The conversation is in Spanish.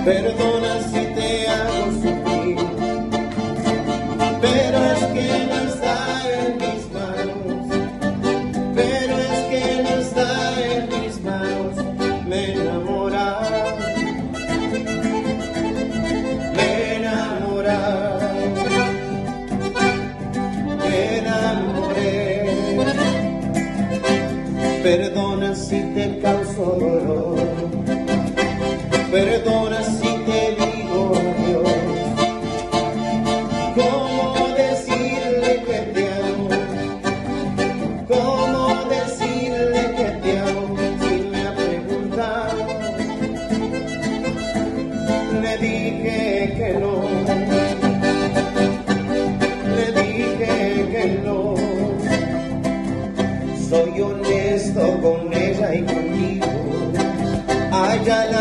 Perdona si te hago sufrir, pero es que no está en mis manos, pero es que no está en mis manos. Me enamoré, me enamoré, me enamoré. Perdona si te causo dolor, perdona si te digo adiós. ¿Cómo decirle que te amo? ¿Cómo decirle que te amo? Si me ha preguntado, le dije que no, le dije que no. Soy honesto con ella y contigo. A ella